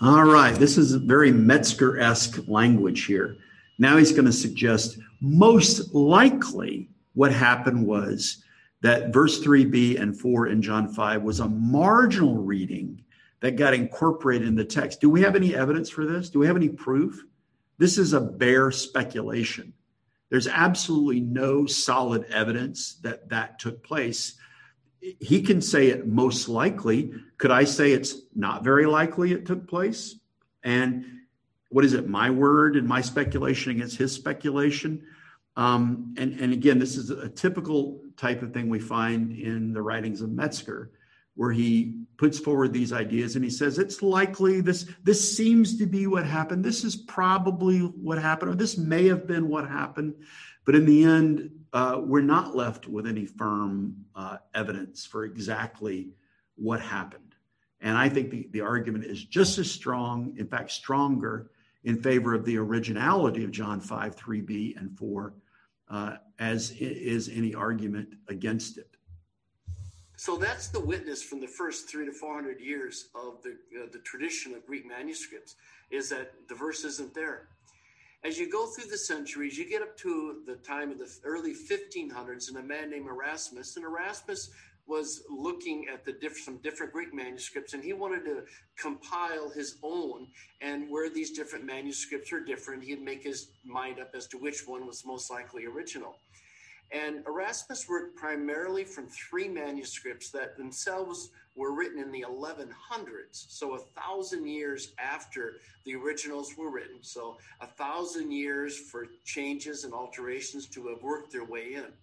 All right. This is very Metzger-esque language here. Now he's going to suggest most likely what happened was that verse 3b and 4 in John 5 was a marginal reading that got incorporated in the text. Do we have any evidence for this? Do we have any proof? This is a bare speculation. There's absolutely no solid evidence that that took place. He can say it most likely. Could I say it's not very likely it took place? And what is it? My word and my speculation against his speculation. And again, this is a typical type of thing we find in the writings of Metzger, where he puts forward these ideas and he says, it's likely this seems to be what happened. This is probably what happened, or this may have been what happened. But in the end, we're not left with any firm evidence for exactly what happened. And I think the argument is just as strong, in fact, stronger in favor of the originality of John 5, 3b and 4, as is any argument against it. So that's the witness from the first 300 to 400 years of the tradition of Greek manuscripts, is that the verse isn't there. As you go through the centuries, you get up to the time of the early 1500s, and a man named Erasmus, and Erasmus was looking at some different Greek manuscripts, and he wanted to compile his own, and where these different manuscripts are different, he'd make his mind up as to which one was most likely original. And Erasmus worked primarily from three manuscripts that themselves were written in the 1100s, so 1,000 years after the originals were written. So 1,000 years for changes and alterations to have worked their way in.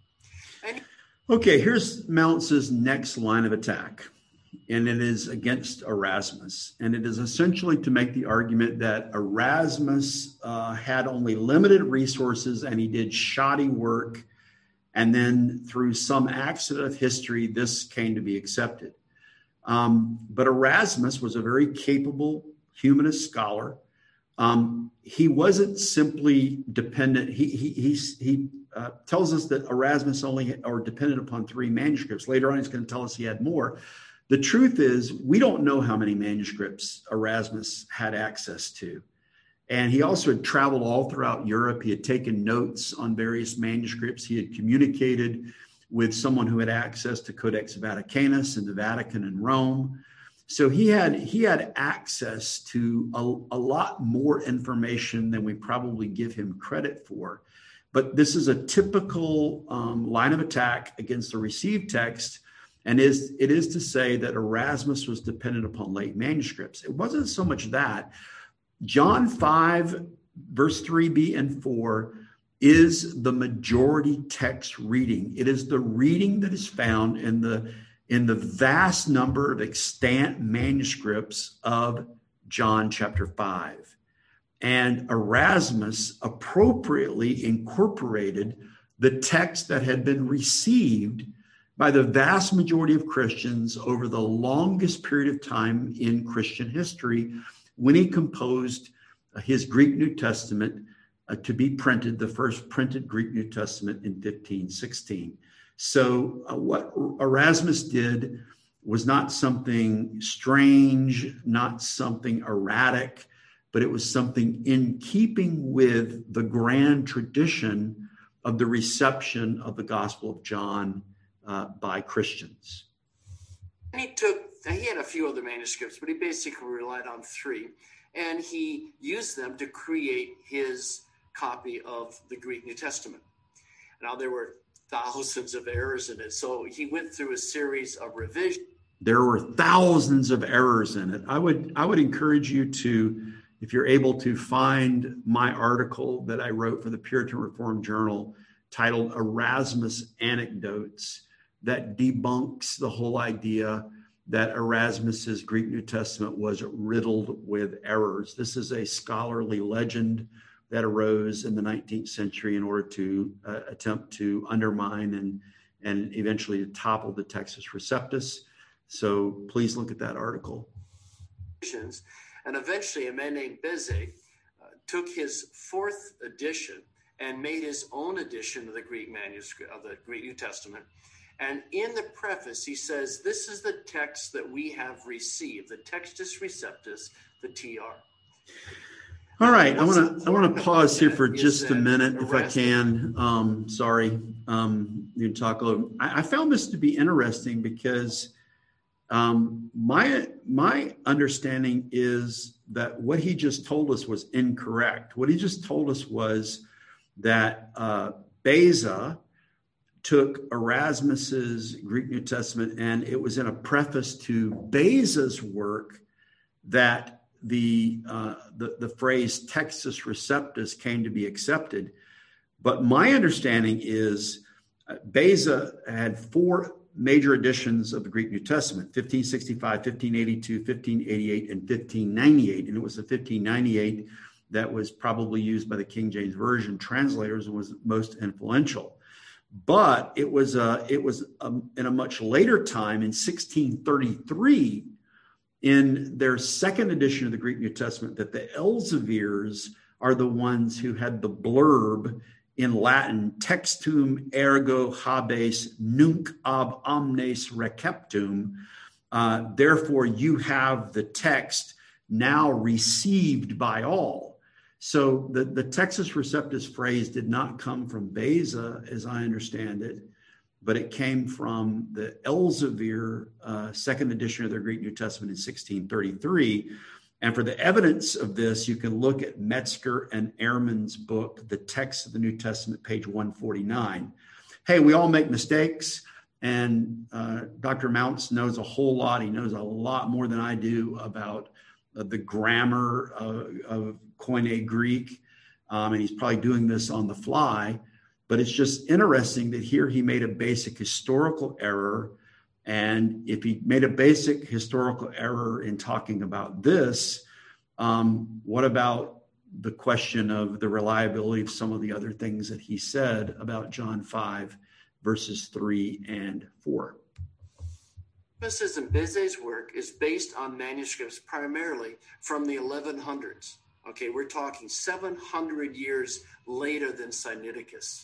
Okay, here's Mounce's next line of attack, and it is against Erasmus. And it is essentially to make the argument that Erasmus had only limited resources and he did shoddy work. And then through some accident of history, this came to be accepted. But Erasmus was a very capable humanist scholar. He wasn't simply dependent. He tells us that Erasmus depended upon three manuscripts. Later on, he's going to tell us he had more. The truth is, we don't know how many manuscripts Erasmus had access to. And he also had traveled all throughout Europe. He had taken notes on various manuscripts. He had communicated with someone who had access to Codex Vaticanus in the Vatican in Rome. So he had access to a lot more information than we probably give him credit for. But this is a typical line of attack against the received text. And it is to say that Erasmus was dependent upon late manuscripts. It wasn't so much that. John 5, verse 3b and 4 is the majority text reading. It is the reading that is found in the vast number of extant manuscripts of John chapter 5. And Erasmus appropriately incorporated the text that had been received by the vast majority of Christians over the longest period of time in Christian history, when he composed his Greek New Testament to be printed, the first printed Greek New Testament in 1516. So what Erasmus did was not something strange, not something erratic, but it was something in keeping with the grand tradition of the reception of the Gospel of John by Christians. He had a few other manuscripts, but he basically relied on three, and he used them to create his copy of the Greek New Testament. Now, there were thousands of errors in it, so he went through a series of revisions. There were thousands of errors in it. I would encourage you to, if you're able to, find my article that I wrote for the Puritan Reformed Journal titled Erasmus Anecdotes, that debunks the whole idea that Erasmus's Greek New Testament was riddled with errors. This is a scholarly legend that arose in the 19th century in order to attempt to undermine and eventually to topple the Textus Receptus. So please look at that article. And eventually a man named Beze took his fourth edition and made his own edition of the Greek manuscript of the Greek New Testament. And in the preface, he says, this is the text that we have received, the Textus Receptus, the TR. All right, I want to pause here for just a minute, if I can. Sorry, you talk a little. I found this to be interesting because my understanding is that what he just told us was incorrect. What he just told us was that Beza took Erasmus's Greek New Testament, and it was in a preface to Beza's work that the phrase Textus Receptus came to be accepted. But my understanding is Beza had four major editions of the Greek New Testament: 1565, 1582, 1588, and 1598. And it was the 1598 that was probably used by the King James Version translators and was most influential. But it was in a much later time, in 1633, in their second edition of the Greek New Testament, that the Elzevirs are the ones who had the blurb in Latin, textum ergo habes nunc ab omnes receptum. Therefore, you have the text now received by all. So the Textus Receptus phrase did not come from Beza, as I understand it, but it came from the Elzevir second edition of their Greek New Testament in 1633. And for the evidence of this, you can look at Metzger and Ehrman's book, The Text of the New Testament, page 149. Hey, we all make mistakes, and Dr. Mounts knows a whole lot. He knows a lot more than I do about the grammar of Koine Greek, and he's probably doing this on the fly. But it's just interesting that here he made a basic historical error. And if he made a basic historical error in talking about this, what about the question of the reliability of some of the other things that he said about John 5, verses 3 and 4? Emphasis in Beza's work is based on manuscripts primarily from the 1100s. Okay, we're talking 700 years later than Sinaiticus.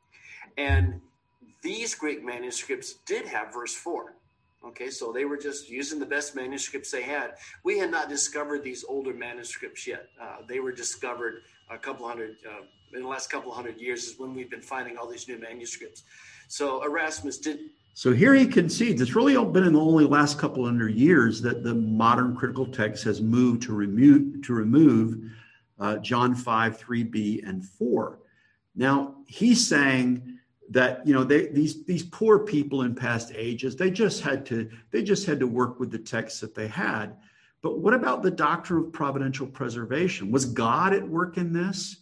And these Greek manuscripts did have verse 4. Okay, so they were just using the best manuscripts they had. We had not discovered these older manuscripts yet. They were discovered in the last couple hundred years is when we've been finding all these new manuscripts. So Erasmus did. So here he concedes it's really been in the only last couple hundred years that the modern critical text has moved to remove John 5, 3b, and 4. Now he's saying that these poor people in past ages, they just had to work with the texts that they had. But what about the doctrine of providential preservation? Was God at work in this?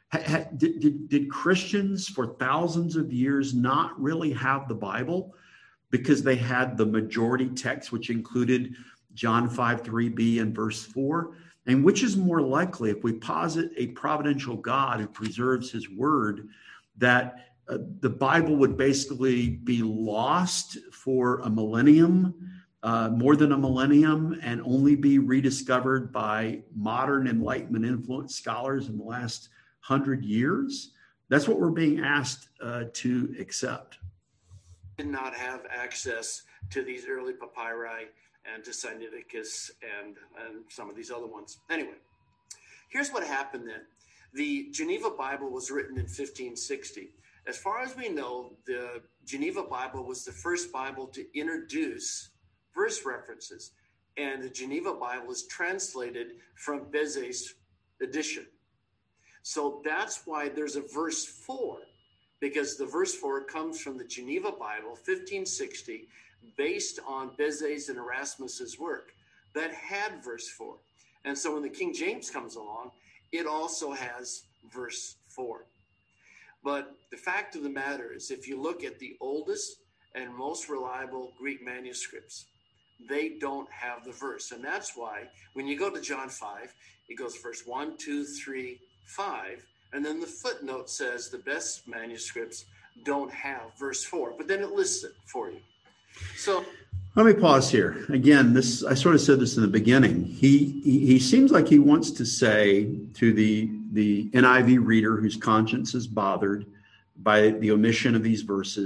Did Christians for thousands of years not really have the Bible because they had the majority text, which included John 5, 3b and verse 4? And which is more likely, if we posit a providential God who preserves his word, that the Bible would basically be lost for a millennium, more than a millennium, and only be rediscovered by modern Enlightenment influenced scholars in the last 100 years? That's what we're being asked to accept. Did not have access to these early papyri and to Sinaiticus and some of these other ones. Anyway, here's what happened then. The Geneva Bible was written in 1560. As far as we know, the Geneva Bible was the first Bible to introduce verse references. And the Geneva Bible is translated from Beza's edition. So that's why there's a verse 4, because the verse 4 comes from the Geneva Bible, 1560, based on Beza's and Erasmus's work that had verse 4. And so when the King James comes along, it also has verse 4. But the fact of the matter is, if you look at the oldest and most reliable Greek manuscripts, they don't have the verse. And that's why when you go to John 5, it goes verse 1, 2, 3, 5. And then the footnote says the best manuscripts don't have verse 4. But then it lists it for you. So let me pause here. Again, I sort of said this in the beginning. He seems like he wants to say to the NIV reader whose conscience is bothered by the omission of these verses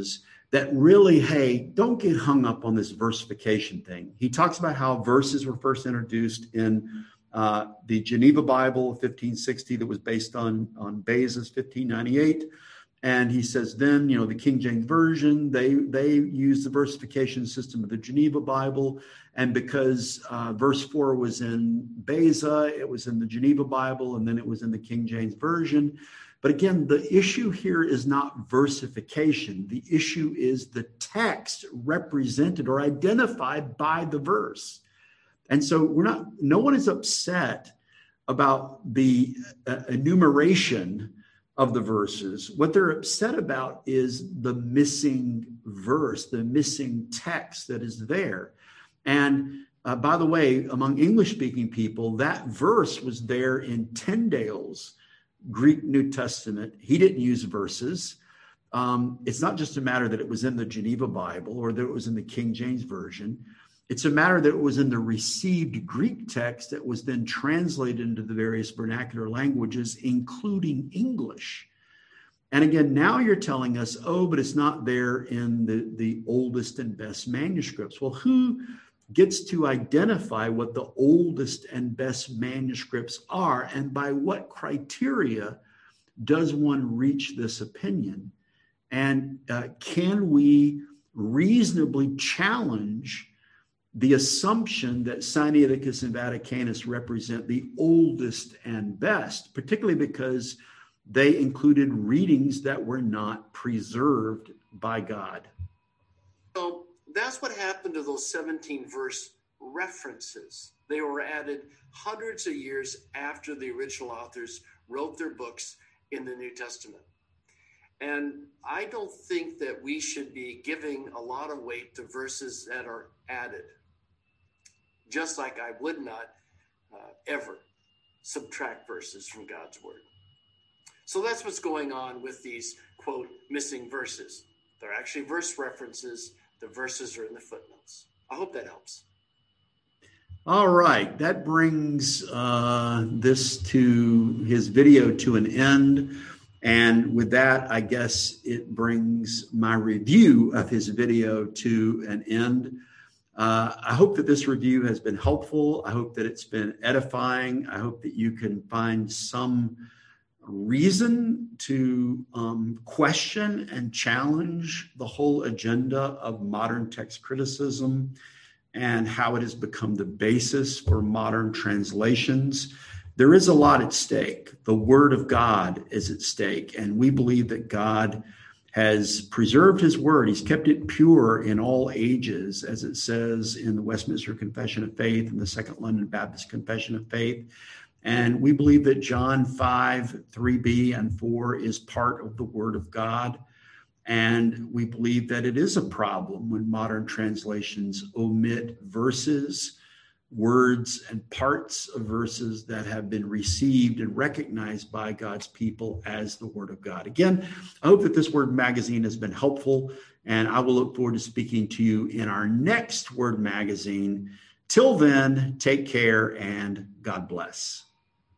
that really, hey, don't get hung up on this versification thing. He talks about how verses were first introduced in the Geneva Bible of 1560 that was based on Beza's 1598. And he says then, the King James Version, they used the versification system of the Geneva Bible. And because verse 4 was in Beza, it was in the Geneva Bible, and then it was in the King James Version. But again, the issue here is not versification. The issue is the text represented or identified by the verse. And so no one is upset about the enumeration of the verses. What they're upset about is the missing verse, the missing text that is there. And by the way, among English-speaking people, that verse was there in Tyndale's Greek New Testament. He didn't use verses. It's not just a matter that it was in the Geneva Bible or that it was in the King James Version. It's a matter that it was in the received Greek text that was then translated into the various vernacular languages, including English. And again, now you're telling us, but it's not there in the oldest and best manuscripts. Well, who gets to identify what the oldest and best manuscripts are, and by what criteria does one reach this opinion? And can we reasonably challenge the assumption that Sinaiticus and Vaticanus represent the oldest and best, particularly because they included readings that were not preserved by God? So that's what happened to those 17 verse references. They were added hundreds of years after the original authors wrote their books in the New Testament. And I don't think that we should be giving a lot of weight to verses that are added, just like I would not ever subtract verses from God's word. So that's what's going on with these, quote, missing verses. They're actually verse references. The verses are in the footnotes. I hope that helps. All right. That brings his video to an end. And with that, I guess it brings my review of his video to an end. I hope that this review has been helpful. I hope that it's been edifying. I hope that you can find some reason to question and challenge the whole agenda of modern text criticism and how it has become the basis for modern translations. There is a lot at stake. The Word of God is at stake, and we believe that God has preserved his word. He's kept it pure in all ages, as it says in the Westminster Confession of Faith and the Second London Baptist Confession of Faith. And we believe that John 5, 3b and 4 is part of the Word of God. And we believe that it is a problem when modern translations omit verses, words, and parts of verses that have been received and recognized by God's people as the Word of God. Again, I hope that this Word Magazine has been helpful, and I will look forward to speaking to you in our next Word Magazine. Till then, take care and God bless.